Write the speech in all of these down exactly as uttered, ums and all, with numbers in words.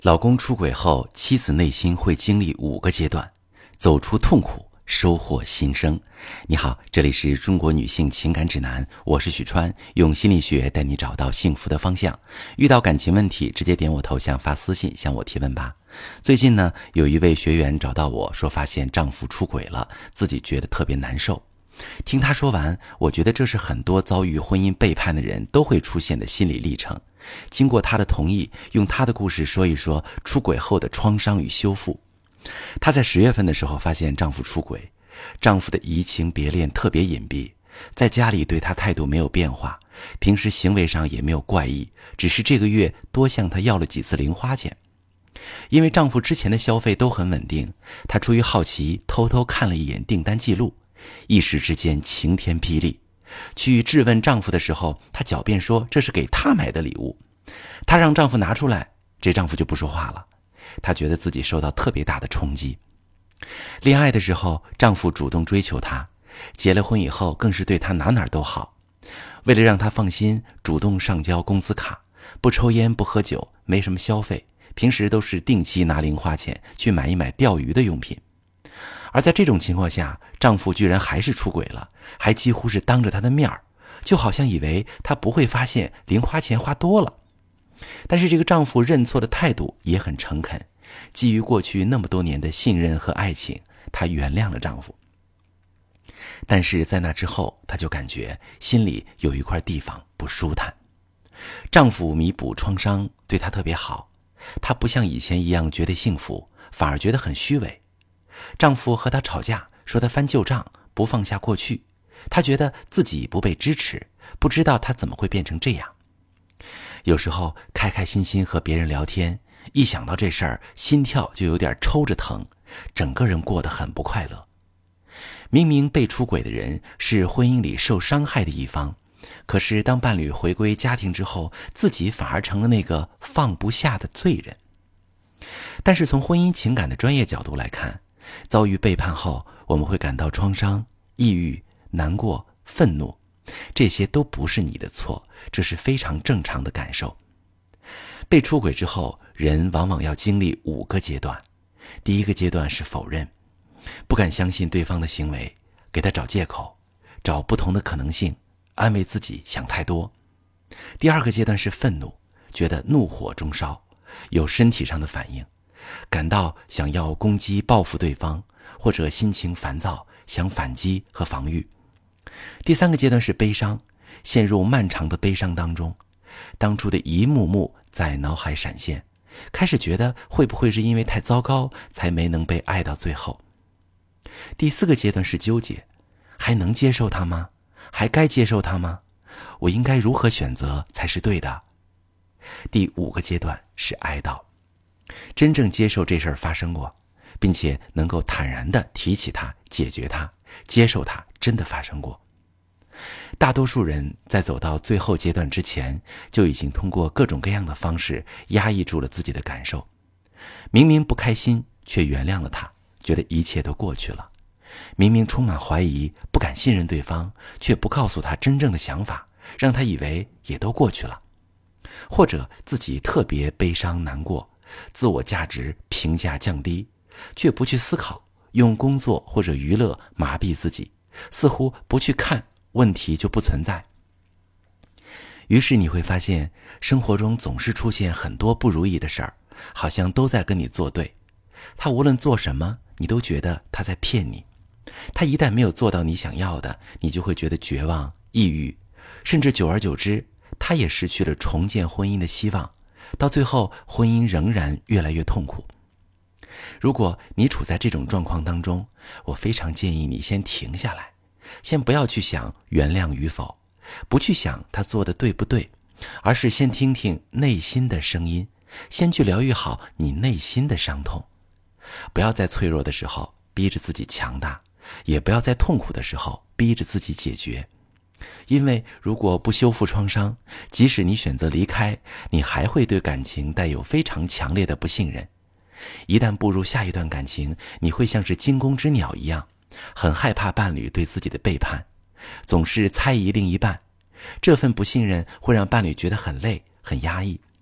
老公出轨后，妻子内心会经历五个阶段，走出痛苦，收获新生。你好，这里是中国女性情感指南，我是许川，用心理学带你找到幸福的方向。遇到感情问题，直接点我头像发私信向我提问吧。最近呢，有一位学员找到我说，发现丈夫出轨了，自己觉得特别难受。听他说完，我觉得这是很多遭遇婚姻背叛的人都会出现的心理历程。经过他的同意，用他的故事说一说出轨后的创伤与修复。她在十月份的时候发现丈夫出轨，丈夫的移情别恋特别隐蔽，在家里对她态度没有变化，平时行为上也没有怪异，只是这个月多向她要了几次零花钱。因为丈夫之前的消费都很稳定，她出于好奇偷偷看了一眼订单记录，一时之间晴天霹雳。去质问丈夫的时候，她狡辩说这是给他买的礼物。她让丈夫拿出来，这丈夫就不说话了。她觉得自己受到特别大的冲击。恋爱的时候，丈夫主动追求她，结了婚以后更是对她哪哪都好。为了让她放心，主动上交工资卡，不抽烟不喝酒，没什么消费，平时都是定期拿零花钱去买一买钓鱼的用品。而在这种情况下，丈夫居然还是出轨了，还几乎是当着她的面儿，就好像以为她不会发现零花钱花多了。但是这个丈夫认错的态度也很诚恳，基于过去那么多年的信任和爱情，她原谅了丈夫。但是在那之后，她就感觉心里有一块地方不舒坦。丈夫弥补创伤，对她特别好，她不像以前一样觉得幸福，反而觉得很虚伪。丈夫和她吵架，说她翻旧账，不放下过去。她觉得自己不被支持，不知道她怎么会变成这样。有时候开开心心和别人聊天，一想到这事儿，心跳就有点抽着疼，整个人过得很不快乐。明明被出轨的人是婚姻里受伤害的一方，可是当伴侣回归家庭之后，自己反而成了那个放不下的罪人。但是从婚姻情感的专业角度来看，遭遇背叛后，我们会感到创伤、抑郁、难过、愤怒，这些都不是你的错，这是非常正常的感受。被出轨之后，人往往要经历五个阶段。第一个阶段是否认，不敢相信对方的行为，给他找借口，找不同的可能性，安慰自己想太多。第二个阶段是愤怒，觉得怒火中烧，有身体上的反应，感到想要攻击报复对方，或者心情烦躁，想反击和防御。第三个阶段是悲伤，陷入漫长的悲伤当中，当初的一幕幕在脑海闪现，开始觉得会不会是因为太糟糕，才没能被爱到最后。第四个阶段是纠结，还能接受他吗？还该接受他吗？我应该如何选择才是对的？第五个阶段是哀悼，真正接受这事儿发生过，并且能够坦然地提起它，解决它，接受它真的发生过。大多数人在走到最后阶段之前，就已经通过各种各样的方式压抑住了自己的感受。明明不开心，却原谅了他，觉得一切都过去了。明明充满怀疑，不敢信任对方，却不告诉他真正的想法，让他以为也都过去了。或者自己特别悲伤难过，自我价值评价降低，却不去思考，用工作或者娱乐麻痹自己，似乎不去看问题就不存在。于是你会发现，生活中总是出现很多不如意的事儿，好像都在跟你作对。他无论做什么，你都觉得他在骗你。他一旦没有做到你想要的，你就会觉得绝望、抑郁，甚至久而久之，他也失去了重建婚姻的希望，到最后婚姻仍然越来越痛苦。如果你处在这种状况当中，我非常建议你先停下来，先不要去想原谅与否，不去想他做的对不对，而是先听听内心的声音，先去疗愈好你内心的伤痛。不要在脆弱的时候逼着自己强大，也不要在痛苦的时候逼着自己解决。因为如果不修复创伤，即使你选择离开，你还会对感情带有非常强烈的不信任。一旦步入下一段感情，你会像是惊弓之鸟一样，很害怕伴侣对自己的背叛，总是猜疑另一半。这份不信任会让伴侣觉得很累、很压抑。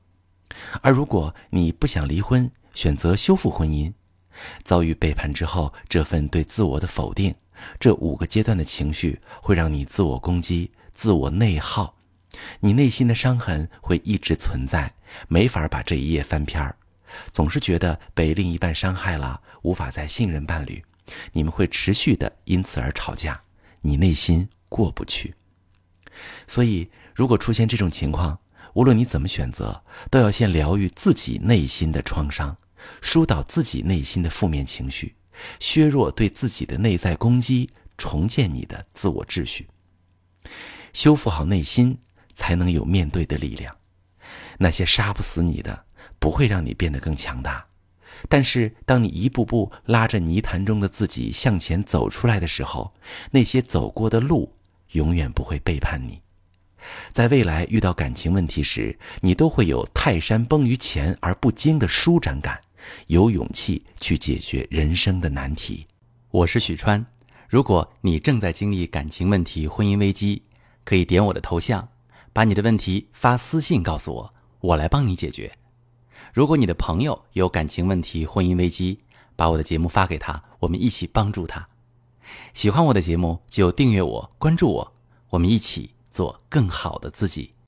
而如果你不想离婚，选择修复婚姻，遭遇背叛之后，这份对自我的否定，这五个阶段的情绪会让你自我攻击、自我内耗，你内心的伤痕会一直存在，没法把这一页翻篇儿，总是觉得被另一半伤害了，无法再信任伴侣，你们会持续的因此而吵架，你内心过不去。所以如果出现这种情况，无论你怎么选择，都要先疗愈自己内心的创伤，疏导自己内心的负面情绪，削弱对自己的内在攻击，重建你的自我秩序。修复好内心，才能有面对的力量。那些杀不死你的，不会让你变得更强大。但是当你一步步拉着泥潭中的自己向前走出来的时候，那些走过的路永远不会背叛你。在未来遇到感情问题时，你都会有泰山崩于前而不惊的舒展感，有勇气去解决人生的难题。我是许川，如果你正在经历感情问题、婚姻危机，可以点我的头像，把你的问题发私信告诉我，我来帮你解决。如果你的朋友有感情问题、婚姻危机，把我的节目发给他，我们一起帮助他。喜欢我的节目就订阅我、关注我，我们一起做更好的自己。